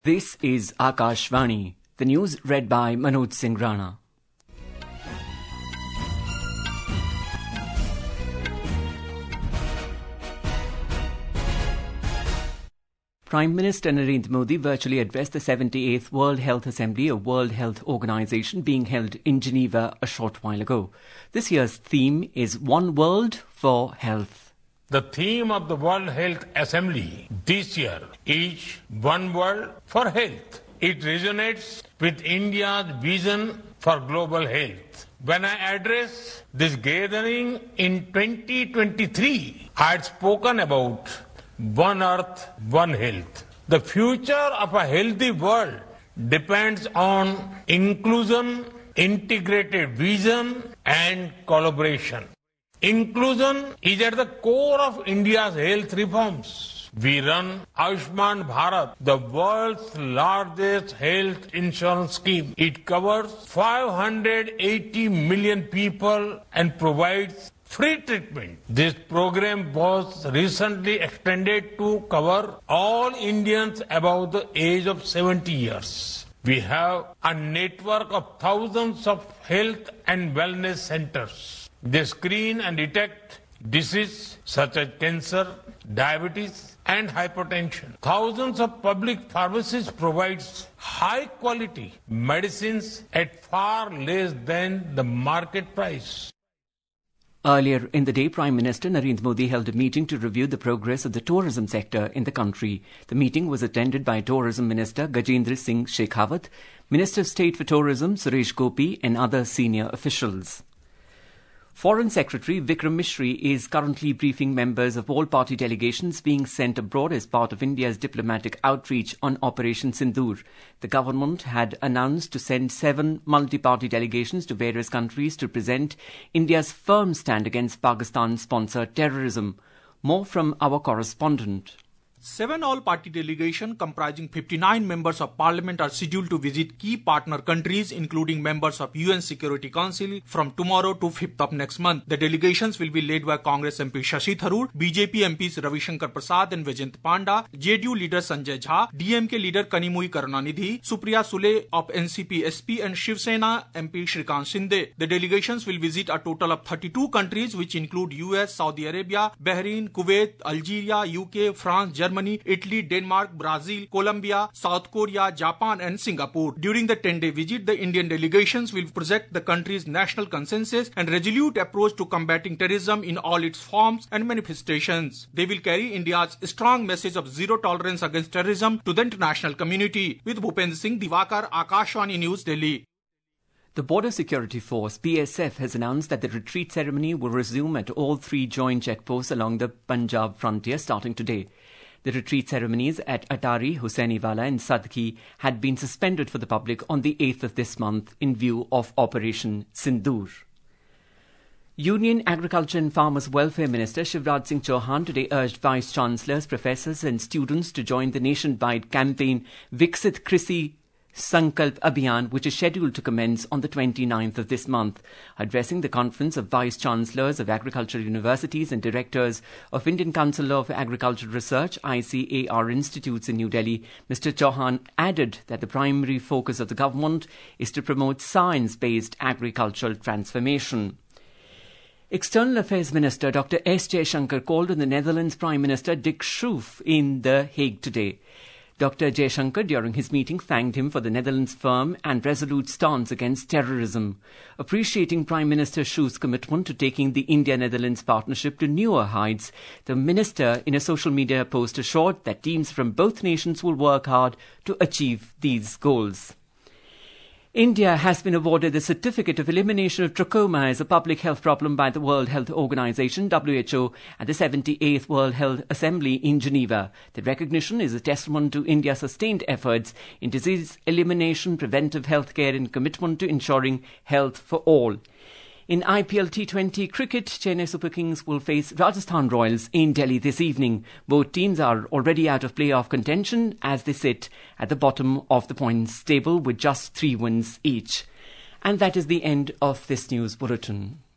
This is Akashvani, the news read by Manoj Singh Rana. Prime Minister Narendra Modi virtually addressed the 78th World Health Assembly of World Health Organization being held in Geneva a short while ago. This year's theme is One World for Health. The theme of the World Health Assembly this year is One World for Health. It resonates with India's vision for global health. When I addressed this gathering in 2023, I had spoken about One Earth, One Health. The future of a healthy world depends on inclusion, integrated vision, and collaboration. Inclusion is at the core of India's health reforms. We run Ayushman Bharat, the world's largest health insurance scheme. It covers 580 million people and provides free treatment. This program was recently extended to cover all Indians above the age of 70 years. We have a network of thousands of health and wellness centers. They screen and detect diseases such as cancer, diabetes, and hypertension. Thousands of public pharmacies provide high-quality medicines at far less than the market price. Earlier in the day, Prime Minister Narendra Modi held a meeting to review the progress of the tourism sector in the country. The meeting was attended by Tourism Minister Gajendra Singh Shekhawat, Minister of State for Tourism Suresh Gopi and other senior officials. Foreign Secretary Vikram Misri is currently briefing members of all party delegations being sent abroad as part of India's diplomatic outreach on Operation Sindoor. The government had announced to send 7 multi-party delegations to various countries to present India's firm stand against Pakistan-sponsored terrorism. More from our correspondent. 7 all-party delegation comprising 59 members of parliament are scheduled to visit key partner countries including members of UN Security Council from tomorrow to 5th of next month. The delegations will be led by Congress MP Shashi Tharoor, BJP MPs Ravi Shankar Prasad and Vijayant Panda, JDU leader Sanjay Jha, DMK leader Kanimoi Karunanidhi, Supriya Sule of NCP SP and Shiv Sena MP Shrikant Shinde. The delegations will visit a total of 32 countries which include US, Saudi Arabia, Bahrain, Kuwait, Algeria, UK, France, Germany, Italy, Denmark, Brazil, Colombia, South Korea, Japan and Singapore. During the 10-day visit, the Indian delegations will project the country's national consensus and resolute approach to combating terrorism in all its forms and manifestations. They will carry India's strong message of zero tolerance against terrorism to the international community. With Bhupendra Singh Diwakar, Akashvani News, Delhi. The Border Security Force, BSF, has announced that the retreat ceremony will resume at all 3 joint checkposts along the Punjab frontier starting today. The retreat ceremonies at Atari, Hussainiwala and Sadki had been suspended for the public on the 8th of this month in view of Operation Sindoor. Union Agriculture and Farmers Welfare Minister Shivraj Singh Chauhan today urged Vice-Chancellors, professors and students to join the nationwide campaign Viksit Krishi Sankalp Abhiyan, which is scheduled to commence on the 29th of this month. Addressing the conference of Vice-Chancellors of Agricultural Universities and Directors of Indian Council of Agricultural Research, ICAR Institutes in New Delhi, Mr. Chauhan added that the primary focus of the government is to promote science-based agricultural transformation. External Affairs Minister Dr. S. Jaishankar called on the Netherlands Prime Minister Dick Schoof in The Hague today. Dr. Jaishankar, during his meeting, thanked him for the Netherlands' firm and resolute stance against terrorism. Appreciating Prime Minister Schoof's commitment to taking the India-Netherlands partnership to newer heights, the minister, in a social media post, assured that teams from both nations will work hard to achieve these goals. India has been awarded the Certificate of Elimination of Trachoma as a public health problem by the World Health Organization, WHO, at the 78th World Health Assembly in Geneva. The recognition is a testament to India's sustained efforts in disease elimination, preventive healthcare and commitment to ensuring health for all. In IPL T20 cricket, Chennai Super Kings will face Rajasthan Royals in Delhi this evening. Both teams are already out of playoff contention as they sit at the bottom of the points table with just 3 wins each. And that is the end of this news bulletin.